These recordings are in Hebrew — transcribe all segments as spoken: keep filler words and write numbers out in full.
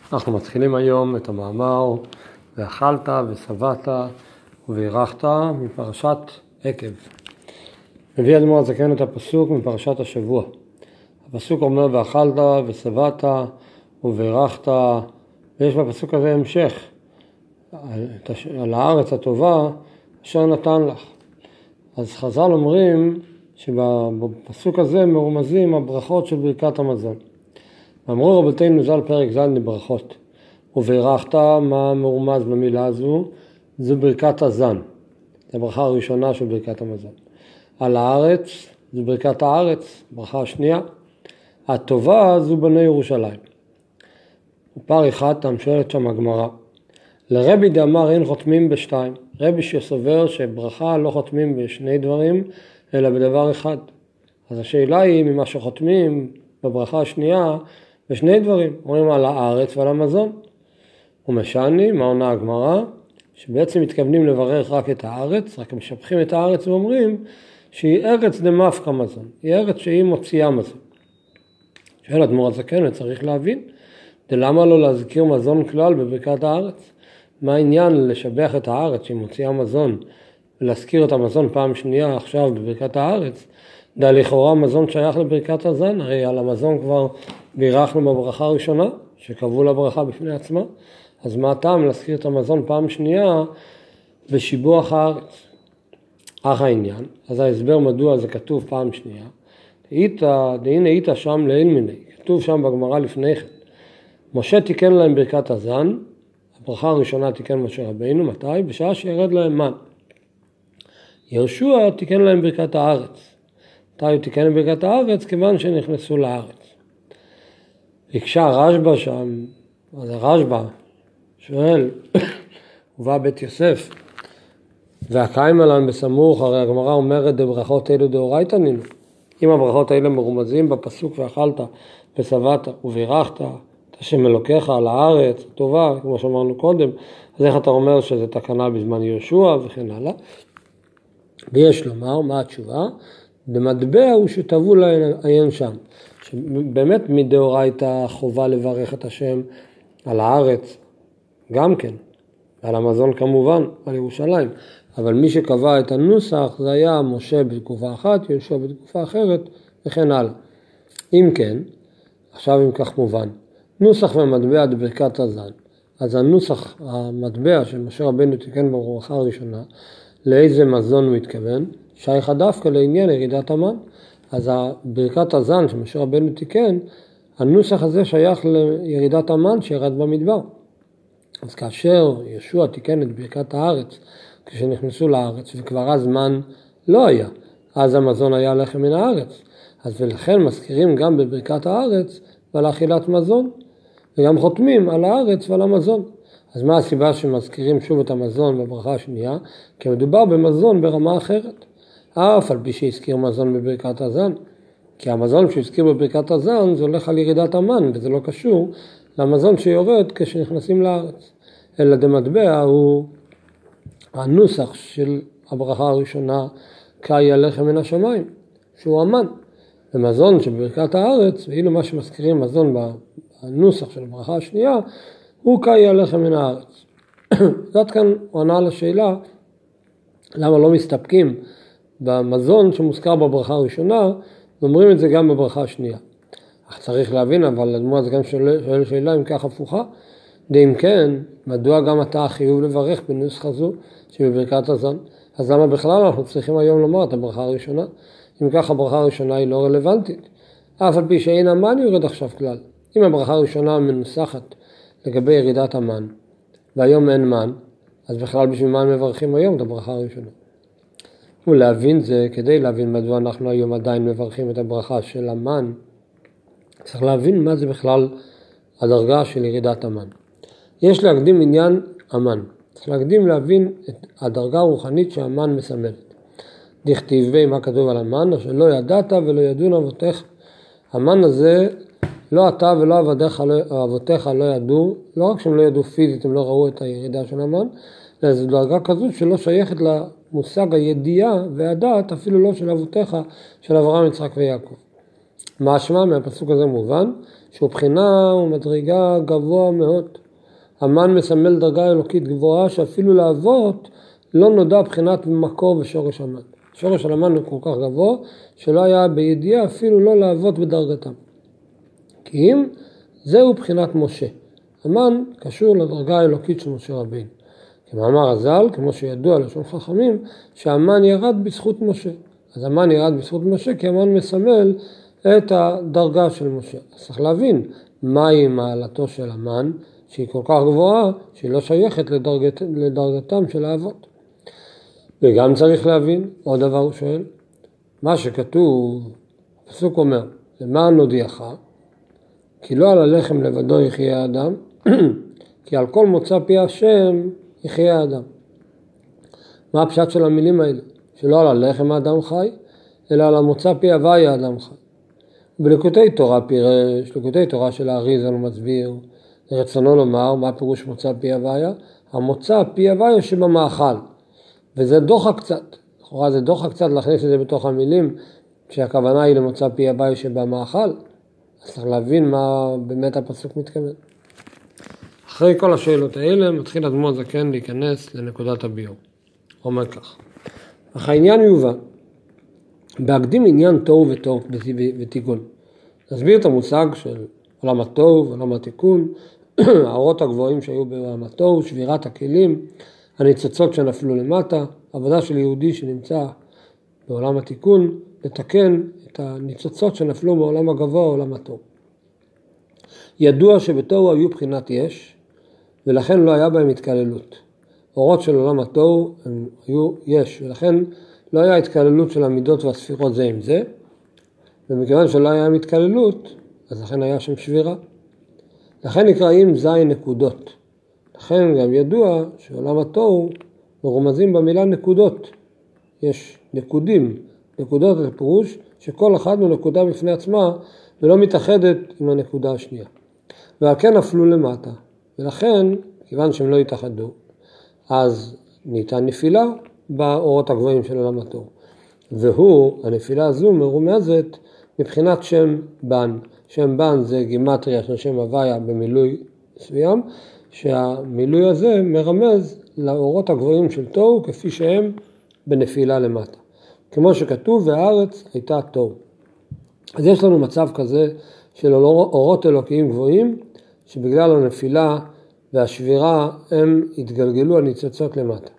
אנחנו מתחילים היום את המאמר ואכלת ושבעת ובירכת מפרשת עקב. מביא אדמו"ר הזקן את הפסוק מפרשת השבוע. הפסוק אומר ואכלת ושבעת ובירכת, ויש בפסוק הזה המשך על הארץ הטובה אשר נתן לך. אז חז"ל אומרים שבפסוק הזה מרומזים הברכות של ברכת המזון. אמרו רבותינו ז"ל פרק ז' לברכות, ובירכת, מה מרומז במילה הזו? זו ברכת הזן, זו הברכה הראשונה של ברכת המזון. על הארץ, זו ברכת הארץ, ברכה השנייה. הטובה זו בני ירושלים. פר אחד תמשלת שם הגמרא. לרבי דאמר אין חותמים בשתיים. רבי שסובר שברכה לא חותמים בשני דברים, אלא בדבר אחד. אז השאלה היא ממה שחותמים בברכה השנייה, בשני דברים, אומרים על הארץ ועל המזון. ומשני, מה עונה הגמרא? שבעצם מתכוונים לברך רק את הארץ, רק משבחים את הארץ ואומרים שהיא ארץ דמפקא מזון, היא ארץ שהיא מוציאה מזון. שואל אדמו"ר הזקן, צריך להבין, למה לא להזכיר מזון כלל בברכת הארץ? מה העניין לשבח את הארץ שהיא מוציאה מזון, ולהזכיר את המזון פעם שנייה עכשיו בברכת הארץ? דה לכאורה מזון שייך לברכת הזן, הרי על המזון כבר בירכנו בברכה הראשונה, שקבעו לברכה בפני עצמה, אז מה הטעם להזכיר את המזון פעם שנייה בשיבוח הארץ? אך העניין, אז ההסבר מדוע זה כתוב פעם שנייה, הנה היית שם לעיל מיני, כתוב שם בגמרא לפני כן, משה תיקן להם ברכת הזן, הברכה הראשונה תיקן משה רבינו, מתי? בשעה שירד להם מן. יהושע תיקן להם ברכת הארץ, מתי הוא תיקן ברכת הארץ? כיוון שנכנסו לארץ. הקשה רשב"א שם, אז הרשב"א שואל, ובא בית יוסף, והקיים עליהם בסמוך, הרי הגמרא אומרת דברכות אלו דאורייתא נינו. אם הברכות האלה מרומזים בפסוק ואכלת ושבעת ובירכת, את השם אלוקיך על הארץ הטובה, כמו שאמרנו קודם, אז איך אתה אומר שזה תקנה בזמן יהושע וכן הלאה? ויש לומר, מה התשובה? במטבע הוא שטבעו לעיין שם. שבאמת מדאורייתא חובה לברך את השם על הארץ, גם כן, על המזון כמובן, על ירושלים. אבל מי שקבע את הנוסח זה היה משה בתקופה אחת, יהושע בתקופה אחרת וכן הלאה. אם כן, עכשיו אם כך מובן, נוסח ומטבע בברכת הזן. אז הנוסח, המטבע של משה רבנו תיקן בברכה הראשונה, לאיזה מזון הוא התכוון? שייך דווקא לעניין ירידת המן. אז ברכת הזן שמשה רבנו תיקן, הנוסח הזה שייך לירידת המן שירד במדבר. אז כאשר ישוע תיקן את ברכת הארץ, כשנכנסו לארץ וכבר הזמן לא היה, אז המזון היה לחם מן הארץ. אז ולכן מזכירים גם בברכת הארץ ועל אכילת מזון, וגם חותמים על הארץ ועל המזון. אז מה הסיבה שמזכירים שוב את המזון בברכה השנייה? כי מדובר במזון ברמה אחרת. אף על פי שהזכיר מזון בברכת הזן. כי המזון שהזכיר בברכת הזן זה הולך על ירידת המן, וזה לא קשור למזון שיורד כשנכנסים לארץ. אלא דמטבע הוא הנוסח של הברכה הראשונה, קאי הלחם מן השמיים, שהוא המן. ומזון שבברכת הארץ, ואילו מה שמזכירים מזון בנוסח של הברכה השנייה, הוא קאי הלחם מן הארץ. זאת כאן עונה לשאלה, למה לא מסתפקים במזון שמוזכר בברכה הראשונה, ואומרים את זה גם בברכה השנייה. אך צריך להבין, אבל אדמו"ר הזקן שואל שאלה אם כך הפוכה, ואם כן, מדוע גם אתה חיוב לברך בנוסחה זו שבברכת הזן? אז למה בכלל אנחנו צריכים היום לומר את הברכה הראשונה? אם כך הברכה הראשונה היא לא רלוונטית, אף על פי שאין המן יורד עכשיו כלל. אם הברכה הראשונה מנוסחת לגבי ירידת המן, והיום אין מן, אז בכלל בשביל מה מברכים היום את הברכה הראשונה? ולהבין זה, כדי להבין מדוע אנחנו היום עדיין מברכים את הברכה של המן, צריך להבין מה זה בכלל הדרגה של ירידת המן. יש להקדים עניין המן. צריך להקדים להבין את הדרגה הרוחנית שהמן מסמלת. דכתיב בי מה כתוב על המן, אשר לא ידעת ולא ידעון אבותיך. המן הזה, לא אתה ולא אבותיך לא, אבותיך לא ידעו, לא רק שהם לא ידעו פיזית, הם לא ראו את הירידה של המן, אלא זו דרגה כזאת שלא שייכת למושג הידיעה והדעת, אפילו לא של אבותיך, של אברהם, יצחק ויעקב. משמע מהפסוק הזה מובן, שהוא בחינה ומדרגה גבוה מאוד. המן מסמל דרגה אלוקית גבוהה שאפילו לאבות לא נודע בחינת מקור ושורש המן. שורש של המן הוא כל כך גבוה שלא היה בידיעה אפילו לא לאבות בדרגתם. כי אם זהו בחינת משה. המן קשור לדרגה האלוקית של משה רבינו. כמאמר הז"ל, כמו שידוע לשון חכמים, שהמן ירד בזכות משה. אז המן ירד בזכות משה כי המן מסמל את הדרגה של משה. אז צריך להבין מהי מעלתו של המן שהיא כל כך גבוהה שהיא לא שייכת לדרגת, לדרגתם של האבות. וגם צריך להבין, עוד דבר הוא שואל, מה שכתוב, הפסוק אומר, למען נודיעך, כי לא על הלחם לבדו יחיה האדם, כי על כל מוצא פי השם יחיה האדם. מה הפשט של המילים האלה? שלא על הלחם האדם חי, אלא על המוצא פי הוויה האדם חי. בליקוטי תורה פירש, ליקוטי תורה של האריז"ל מסביר, רצונו לומר, מה פירוש מוצא פי הוויה? המוצא פי הוויה שבמאכל. וזה דוחה קצת, לכאורה זה דוחה קצת להכניס את זה בתוך המילים, שהכוונה היא למוצא פי הוויה שבמאכל. אז צריך להבין מה באמת הפסוק מתכוון. אחרי כל השאלות האלה, מתחיל אדמו"ר זקן להיכנס לנקודת הביור. אומר כך, אך העניין יובן, בהקדים עניין תוהו ותוהו ותיקון. נסביר את המושג של עולם התוהו, עולם התיקון, האורות הגבוהים שהיו בעולם התוהו, שבירת הכלים, הניצוצות שנפלו למטה, עבודה של יהודי שנמצא בעולם התיקון, לתקן את הניצוצות שנפלו בעולם הגבוה, עולם התוהו. ידוע שבתוהו היו בחינת יש, ולכן לא היה בהם התקללות. אורות של עולם התוהו הם היו יש, ולכן לא היה התקללות של המידות והספירות זה עם זה, ומכיוון שלא היה התקללות, אז לכן היה שם שבירה. לכן נקראים זין נקודות. לכן גם ידוע שעולם התוהו מרומזים במילה נקודות. יש נקודים. נקודות זה פירוש שכל אחד הוא נקודה בפני עצמה ולא מתאחדת עם הנקודה השנייה. ועל כן נפלו למטה. ולכן, כיוון שהם לא התאחדו, אז ניתן נפילה באורות הגבוהים של עולם התוהו. והוא, הנפילה הזו מרומזת מבחינת שם בן. שם בן זה גימטריה של שם הוויה במילוי מסוים, שהמילוי הזה מרמז לאורות הגבוהים של תוהו כפי שהם בנפילה למטה. כמו שכתוב, והארץ הייתה תוהו. אז יש לנו מצב כזה של אורות אלוקיים גבוהים, שבגלל הנפילה והשבירה הם התגלגלו הניצוצות למטה.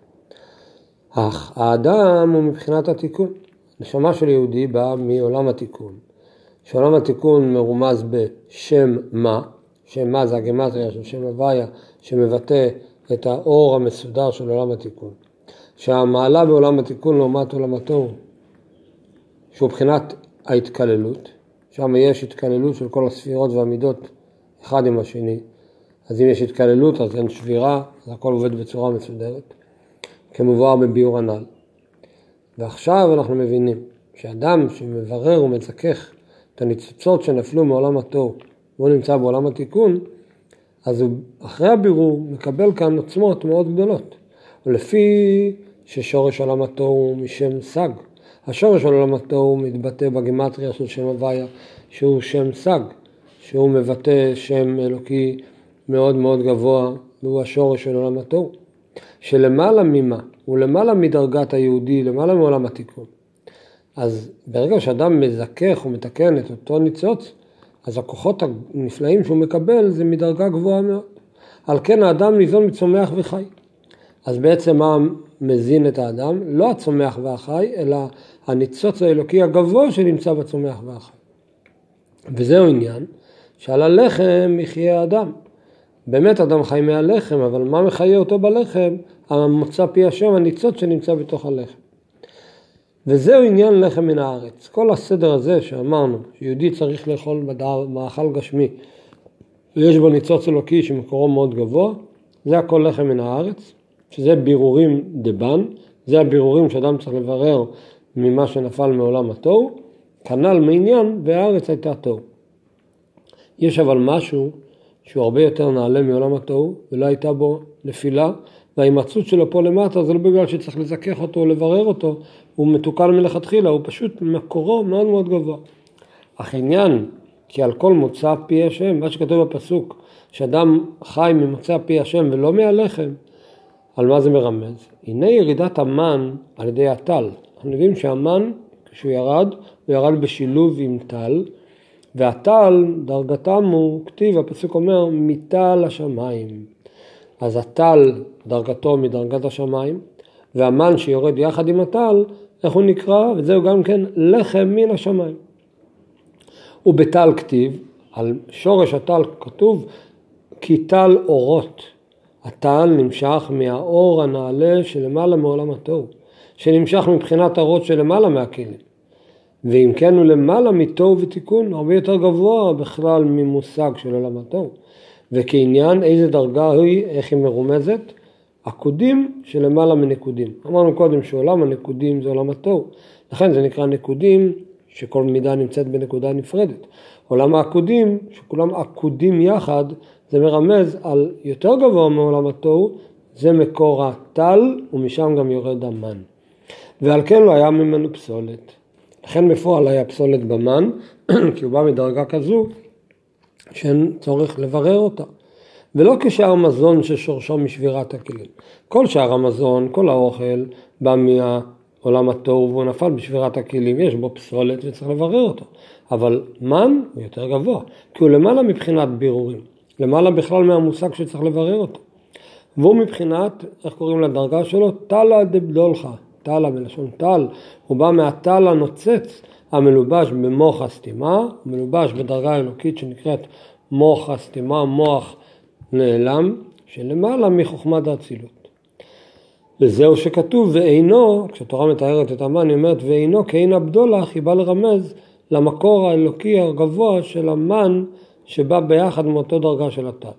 אך האדם הוא מבחינת התיקון. נשמה של יהודי באה מעולם התיקון. שעולם התיקון מרומז בשם מה, שם מה זה הגימטריה של שם הוויה שמבטא את האור המסודר של עולם התיקון. שהמעלה בעולם התיקון לעומת עולם התוהו, שהוא מבחינת ההתקללות, שם יש התקללות של כל הספירות והמידות אחד עם השני. אז אם יש התקללות אז אין שבירה, אז הכל עובד בצורה מסודרת, כמובן בביור הנ"ל. ועכשיו אנחנו מבינים שאדם שמברר ומזכך את הניצוצות שנפלו מעולם התוהו, והוא נמצא בעולם התיקון, אז הוא אחרי הבירור מקבל כאן עוצמות מאוד גדולות. ולפי ששורש עולם התוהו הוא משם סג, השורש של עולם התוהו מתבטא בגימטריה של שם הוויה, שהוא שם סג, שהוא מבטא שם אלוקי מאוד מאוד גבוה, והוא השורש של עולם התוהו. שלמעלה ממה, הוא למעלה מדרגת היהודי, למעלה מעולם התיקון. אז ברגע שאדם מזכך ומתקן את אותו ניצוץ, אז הכוחות הנפלאים שהוא מקבל זה מדרגה גבוהה מאוד. על כן האדם ניזון מצומח וחי. אז בעצם מה מזין את האדם? לא הצומח והחי, אלא הניצוץ האלוקי הגבוה שנמצא בצומח והחי. וזהו עניין שעל הלחם יחיה האדם. באמת אדם חי מהלחם, אבל מה מחיה אותו בלחם? המוצא פי השם, הניצוץ שנמצא בתוך הלחם. וזהו עניין לחם מן הארץ. כל הסדר הזה שאמרנו, שיהודי צריך לאכול מאכל גשמי, ויש בו ניצוץ אלוקי שמקורו מאוד גבוה, זה הכל לחם מן הארץ, שזה בירורים דבן, זה הבירורים שאדם צריך לברר ממה שנפל מעולם התוהו, כנ"ל מעניין והארץ הייתה תוהו. יש אבל משהו שהוא הרבה יותר נעלה מעולם התוהו, ולא הייתה בו נפילה, וההימצאות שלו פה למטה זה לא בגלל שצריך לזכך אותו או לברר אותו, הוא מתוקן מלכתחילה, הוא פשוט מקורו מאוד מאוד גבוה. אך עניין כי על כל מוצא פי השם, מה שכתוב בפסוק, שאדם חי ממוצא פי השם ולא מהלחם, על מה זה מרמז? הנה ירידת המן על ידי הטל. אנחנו יודעים שהמן, כשהוא ירד, הוא ירד בשילוב עם טל, והטל, דרגתם הוא, כתיב, הפסוק אומר, מטל השמיים. אז הטל, דרגתו מדרגת השמיים, והמן שיורד יחד עם הטל, איך הוא נקרא? וזהו גם כן לחם מן השמיים. ובטל כתיב, על שורש הטל כתוב, כי טל אורות. הטל נמשך מהאור הנעלה שלמעלה מעולם התוהו, שנמשך מבחינת האורות שלמעלה מהכלים. ואם כן הוא למעלה מתוהו ותיקון, הרבה יותר גבוה בכלל ממושג של עולם התוהו. וכעניין איזה דרגה היא, איך היא מרומזת? עקודים שלמעלה מנקודים. אמרנו קודם שעולם הנקודים זה עולם התוהו, לכן זה נקרא נקודים שכל מידה נמצאת בנקודה נפרדת. עולם העקודים, שכולם עקודים יחד, זה מרמז על יותר גבוה מעולם התוהו, זה מקור הטל ומשם גם יורד המן. ועל כן לא היה ממנו פסולת. לכן בפועל היה פסולת במן, כי הוא בא מדרגה כזו שאין צורך לברר אותה. ולא כשאר מזון ששורשו משבירת הכלים. כל שאר המזון, כל האוכל, בא מהעולם התוהו והוא נפל בשבירת הכלים, יש בו פסולת וצריך לברר אותו. אבל מן הוא יותר גבוה, כי הוא למעלה מבחינת בירורים. למעלה בכלל מהמושג שצריך לברר אותו. והוא מבחינת, איך קוראים לדרגה שלו? טלה דבדולחה. טלה מלשון טל, הוא בא מהטל הנוצץ המלובש במוח הסתימה, מלובש בדרגה אלוקית שנקראת מוח הסתימה, מוח נעלם, שלמעלה מחוכמת האצילות. וזהו שכתוב, ואינו, כשתורה מתארת את המן, היא אומרת, ואינו כאין הבדולח, היא באה לרמז למקור האלוקי הגבוה של המן, שבא ביחד מאותו דרגה של הטל.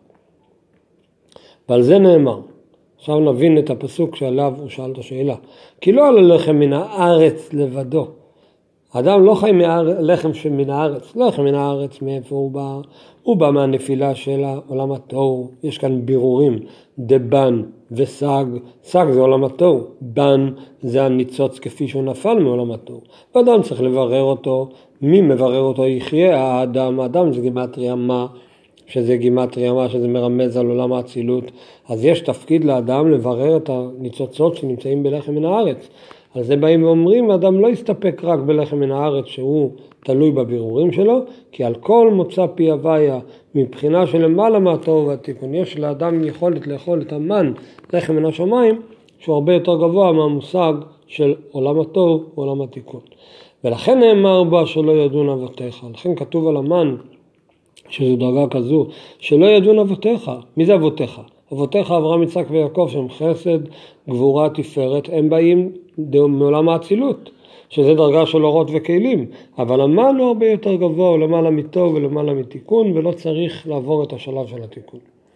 ועל זה נאמר, עכשיו נבין את הפסוק שעליו הוא שאל את השאלה, כי לא על הלחם מן הארץ לבדו. האדם לא חי מלחם מן הארץ, לא לחם מן הארץ מאיפה הוא בא, הוא בא מהנפילה של עולם התוהו, יש כאן בירורים, דבן וסג, סג זה עולם התוהו, בן זה הניצוץ כפי שהוא נפל מעולם התוהו, ואדם צריך לברר אותו, מי מברר אותו יחיה? האדם, האדם זה גימטריה מה, שזה גימטריה מה, שזה מרמז על עולם האצילות, אז יש תפקיד לאדם לברר את הניצוצות שנמצאים בלחם מן הארץ. על זה באים ואומרים, האדם לא יסתפק רק בלחם מן הארץ שהוא תלוי בבירורים שלו, כי על כל מוצא פי הוויה, מבחינה של למעלה מהתוהו והתיקון, יש לאדם יכולת לאכול את המן, לחם מן השמיים, שהוא הרבה יותר גבוה מהמושג של עולם התוהו ועולם התיקון. ולכן נאמר בה שלא ידון אבותיך, לכן כתוב על המן, שזו דרגה כזו, שלא ידון אבותיך. מי זה אבותיך? אבותיך אברהם, יצחק ויעקב, שהם חסד, גבורה, תפארת, הם באים מעולם האצילות, שזה דרגה של אורות וכלים, אבל המן הוא הרבה יותר גבוה, הוא למעלה מתוהו ולמעלה מתיקון, ולא צריך לעבור את השלב של התיקון.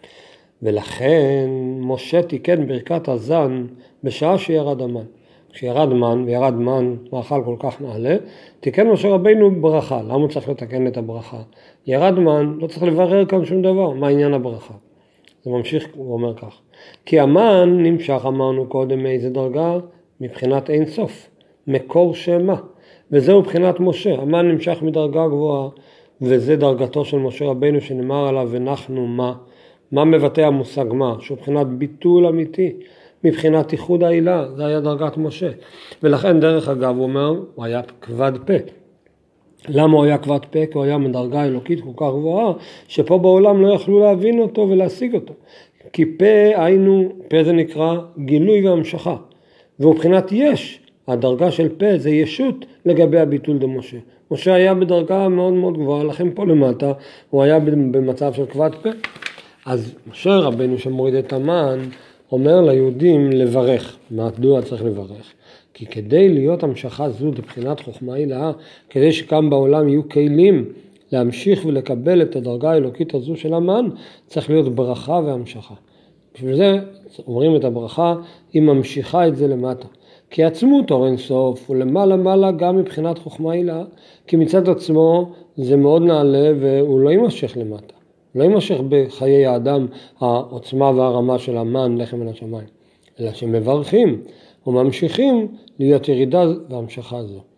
ולכן משה תיקן ברכת הזן בשעה שירד המן. כשירד מן, וירד מן מאכל כל כך נעלה, תיקן משה רבינו ברכה. למה הוא צריך לתקן את הברכה? ירד מן, לא צריך לברר כאן שום דבר. מה עניין הברכה? זה ממשיך, הוא אומר כך. כי המן נמשך, אמרנו קודם, מאיזה דרגה? מבחינת אין סוף. מקור שמה. וזהו מבחינת משה. המן נמשך מדרגה גבוהה, וזה דרגתו של משה רבינו שנאמר עליו, ונחנו מה? מה מבטא המושג מה? שהוא מבחינת ביטול אמיתי. מבחינת איחוד העילה, זה היה דרגת משה. ולכן דרך אגב הוא אומר, הוא היה כבד פה. למה הוא היה כבד פה? כי הוא היה מדרגה אלוקית כל כך גבוהה, שפה בעולם לא יכלו להבין אותו ולהשיג אותו. כי פה היינו, פה זה נקרא גילוי והמשכה. ומבחינת יש, הדרגה של פה זה ישות לגבי הביטול דמשה. משה היה בדרגה מאוד מאוד גבוהה, לכן פה למטה הוא היה במצב של כבד פה. אז משה רבינו שמוריד את המן, אומר ליהודים לברך. מדוע צריך לברך? כי כדי להיות המשכה זו לבחינת חוכמה הילאה, כדי שכאן בעולם יהיו כלים להמשיך ולקבל את הדרגה האלוקית הזו של המן, צריך להיות ברכה והמשכה. בשביל זה אומרים את הברכה, היא ממשיכה את זה למטה. כי עצמות אור אין סוף, ולמעלה מעלה גם מבחינת חוכמה הילאה, כי מצד עצמו זה מאוד נעלה והוא לא יימשך למטה. לא יימשך בחיי האדם העוצמה והרמה של המן לחם מן השמיים, אלא שמברכים וממשיכים להיות ירידה והמשכה זו.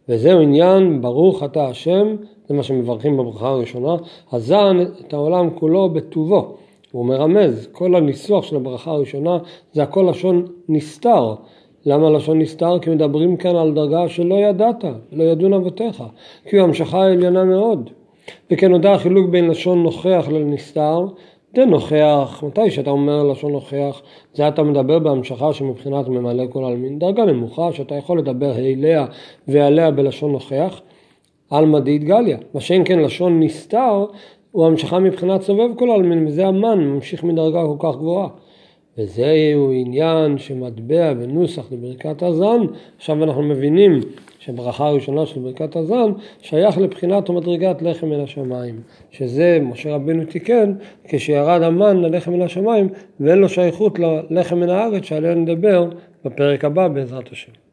וזהו עניין ברוך אתה השם, זה מה שמברכים בברכה הראשונה, הזן את העולם כולו בטובו. הוא מרמז, כל הניסוח של הברכה הראשונה זה הכל לשון נסתר. למה לשון נסתר? כי מדברים כאן על דרגה שלא ידעת, לא ידעו אבותיך, כי הוא המשכה העליונה מאוד. וכן נודע החילוק בין לשון נוכח לנסתר, זה נוכח, מתי שאתה אומר לשון נוכח, זה אתה מדבר בהמשכה שמבחינת ממלא כל העלמין, דרגה נמוכה שאתה יכול לדבר אליה ועליה בלשון נוכח, על מדעית גליה. מה שאין כן לשון נסתר, הוא המשכה מבחינת סובב כל העלמין, וזה המן, ממשיך מדרגה כל כך גבוהה. וזהו עניין שמטבע בנוסח לברכת הזן. עכשיו אנחנו מבינים שברכה הראשונה של ברכת הזן שייך לבחינת ומדרגת לחם אל השמיים, שזה משה רבנו תיקן כשירד המן ללחם אל השמיים, ואין לו שייכות ללחם מן הארץ שעליה נדבר בפרק הבא בעזרת השם.